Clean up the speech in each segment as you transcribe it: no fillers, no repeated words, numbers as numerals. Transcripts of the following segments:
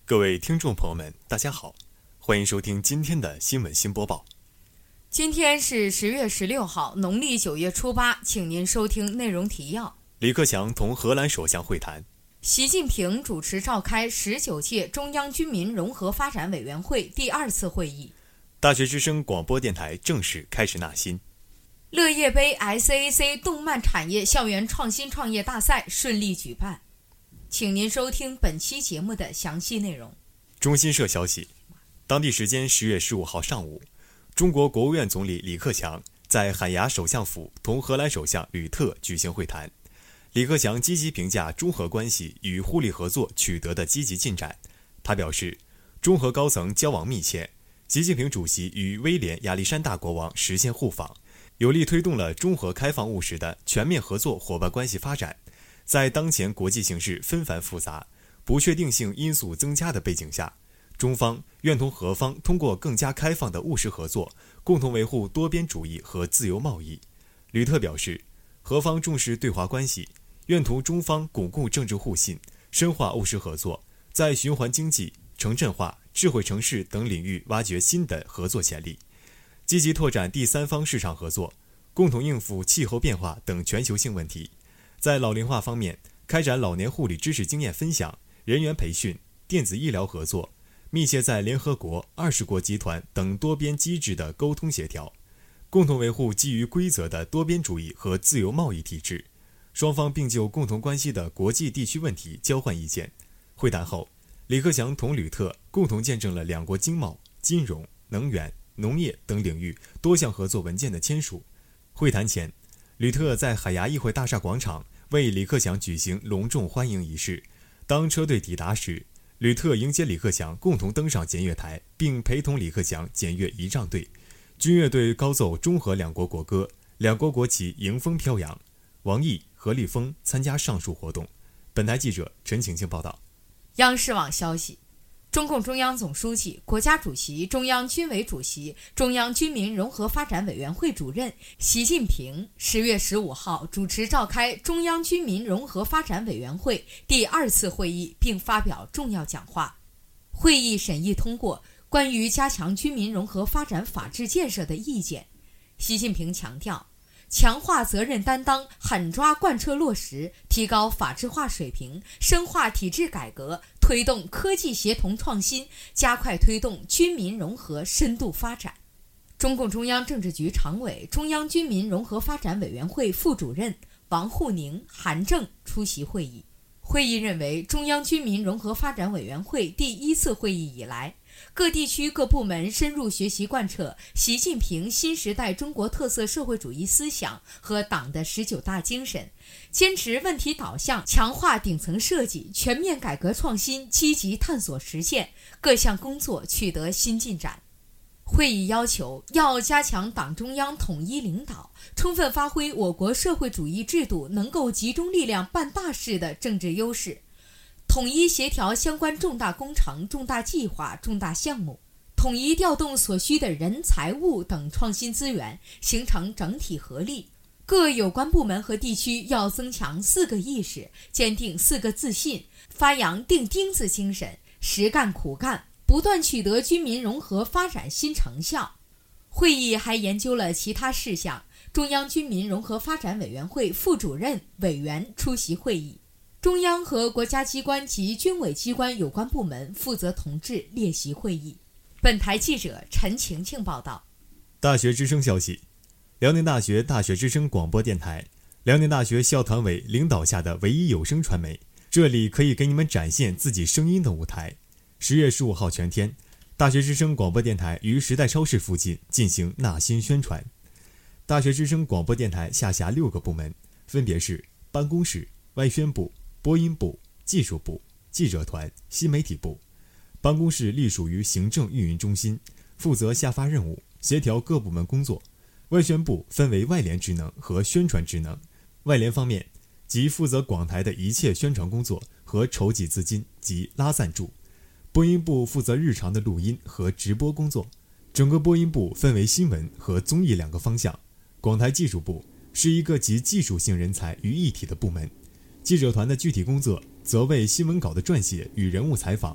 各位听众朋友们，大家好，欢迎收听今天的新闻新播报。 今天是10月16号，农历9月初8，请您收听内容提要。 李克强同荷兰首相会谈。 习近平主持召开19届中央军民融合发展委员会第2次会议。 大学之声广播电台正式开始纳新。 乐业杯 SAC 动漫产业校园创新创业大赛顺利举办。请您收听本期节目的详细内容。 中新社消息，当地时间10月15号上午，中国国务院总理李克强在海牙首相府同荷兰首相吕特举行会谈。李克强积极评价中荷关系与互利合作取得的积极进展。他表示，中荷高层交往密切，习近平主席与威廉亚历山大国王实现互访，有力推动了中荷开放务实的全面合作伙伴关系发展。在当前国际形势纷繁复杂、不确定性因素增加的背景下，中方愿同荷方通过更加开放的务实合作，共同维护多边主义和自由贸易。吕特表示，荷方重视对华关系，愿同中方巩固政治互信，深化务实合作，在循环经济、城镇化、智慧城市等领域挖掘新的合作潜力，积极拓展第三方市场合作，共同应付气候变化等全球性问题。在老龄化方面，开展老年护理知识经验分享、人员培训、电子医疗合作，密切在联合国、20国集团等多边机制的沟通协调，共同维护基于规则的多边主义和自由贸易体制。双方并就共同关系的国际地区问题交换意见。会谈后，李克强同吕特共同见证了两国经贸、金融、能源、农业等领域多项合作文件的签署。会谈前，吕特在海牙议会大厦广场为李克强举行隆重欢迎仪式。当车队抵达时，吕特迎接李克强共同登上检阅台，并陪同李克强检阅仪仗队。军乐队高奏中荷两国国歌，两国国旗迎风飘扬。王毅、何立峰参加上述活动。本台记者陈晴晴报道。 央视网消息，中共中央总书记、国家主席、中央军委主席、中央军民融合发展委员会主任习近平10月15号主持召开中央军民融合发展委员会第2次会议，并发表重要讲话。会议审议通过关于加强军民融合发展法治建设的意见。习近平强调，强化责任担当，狠抓贯彻落实，提高法治化水平，深化体制改革，推动科技协同创新，加快推动军民融合深度发展。中共中央政治局常委、中央军民融合发展委员会副主任王沪宁、韩正出席会议。会议认为，中央军民融合发展委员会第1次会议以来，各地区各部门深入学习贯彻习近平新时代中国特色社会主义思想和党的19大精神，坚持问题导向，强化顶层设计，全面改革创新，积极探索实践，各项工作取得新进展。会议要求要加强党中央统一领导，充分发挥我国社会主义制度能够集中力量办大事的政治优势，统一协调相关重大工程、重大计划、重大项目，统一调动所需的人财物等创新资源，形成整体合力。各有关部门和地区要增强4个意识，坚定4个自信，发扬钉钉子精神，实干苦干，不断取得军民融合发展新成效。会议还研究了其他事项，中央军民融合发展委员会副主任、委员出席会议。中央和国家机关及军委机关有关部门负责同志列席会议。本台记者陈晴晴报道。 大学之声消息，辽宁大学大学之声广播电台，辽宁大学校团委领导下的唯一有声传媒，这里可以给你们展现自己声音的舞台。10月15号全天，大学之声广播电台于时代超市附近进行纳新宣传。大学之声广播电台下辖6个部门，分别是办公室、外宣部、播音部、技术部、记者团、新媒体部。办公室隶属于行政运营中心，负责下发任务，协调各部门工作。外宣部分为外联职能和宣传职能。外联方面，即负责广台的一切宣传工作和筹集资金及拉赞助。播音部负责日常的录音和直播工作。整个播音部分为新闻和综艺2个方向。广台技术部是一个集技术性人才于一体的部门。记者团的具体工作则为新闻稿的撰写与人物采访，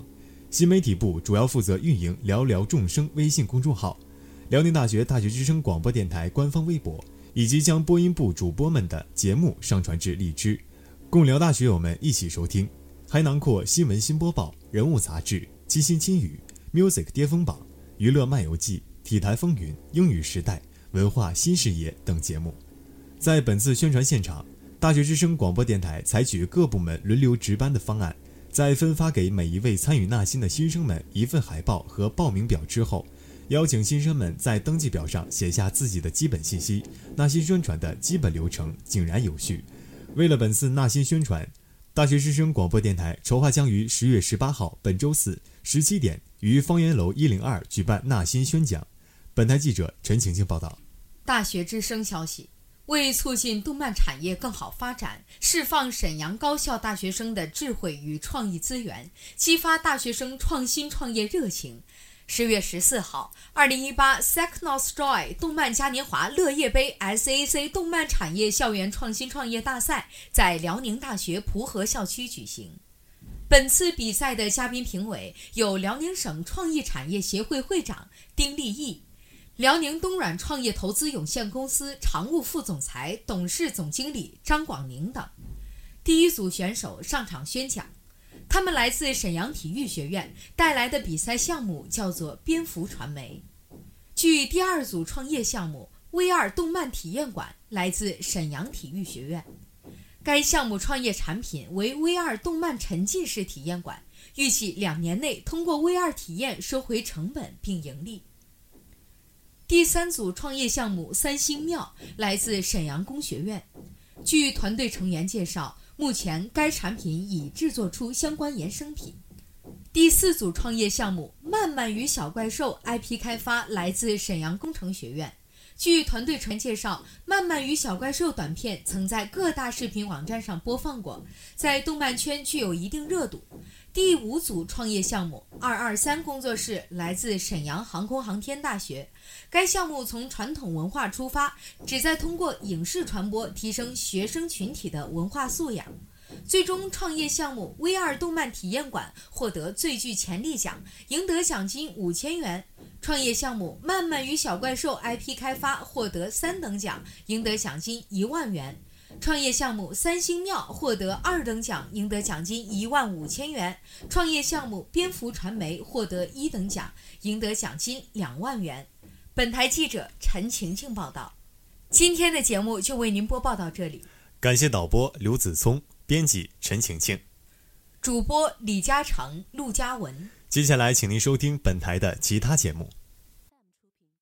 新媒体部主要负责运营聊聊众生微信公众号、辽宁大学大学之声广播电台官方微博，以及将播音部主播们的节目上传至荔枝，供辽大学友们一起收听，还囊括新闻新播报、人物杂志、七星金语、Music 巅峰榜、娱乐漫游记、体坛风云、英语时代、文化新视野等节目。在本次宣传现场，大学之声广播电台采取各部门轮流值班的方案，在分发给每一位参与纳新的新生们一份海报和报名表之后，邀请新生们在登记表上写下自己的基本信息。纳新宣传的基本流程井然有序。为了本次纳新宣传，大学之声广播电台筹划将于10月18号本周四17点于方圆楼102举办纳新宣讲。本台记者陈晴晴报道。 大学之声消息，为促进动漫产业更好发展，释放沈阳高校大学生的智慧与创意资源，激发大学生创新创业热情，10月14号，2018 Secnostroy 动漫嘉年华乐业杯 SAC 动漫产业校园创新创业大赛在辽宁大学蒲河校区举行。本次比赛的嘉宾评委有辽宁省创意产业协会会长丁立义、辽宁东软创业投资有限公司常务副总裁、董事总经理张广宁等。第一组选手上场宣讲，他们来自沈阳体育学院，带来的比赛项目叫做蝙蝠传媒。据第二组创业项目 V2 动漫体验馆，来自沈阳体育学院。该项目创业产品为 V2 动漫沉浸式体验馆，预计2年内通过 V2 体验收回成本并盈利。第三组创业项目三星庙，来自沈阳工学院。据团队成员介绍，目前该产品已制作出相关衍生品。第四组创业项目慢慢与小怪兽 IP 开发，来自沈阳工程学院。据团队成员介绍，慢慢与小怪兽短片曾在各大视频网站上播放过，在动漫圈具有一定热度。第五组创业项目223工作室，来自沈阳航空航天大学。该项目从传统文化出发，旨在通过影视传播提升学生群体的文化素养。最终创业项目 V2 动漫体验馆获得最具潜力奖，赢得奖金5000元。创业项目慢慢与小怪兽 IP 开发获得3等奖，赢得奖金1万元。创业项目三星庙获得2等奖，赢得奖金15000元。创业项目蝙蝠传媒获得1等奖，赢得奖金2万元。本台记者陈晴晴报道。今天的节目就为您播报到这里， 感谢导播刘子聪，编辑陈晴晴， 主播李嘉诚、陆嘉文。 接下来请您收听本台的其他节目。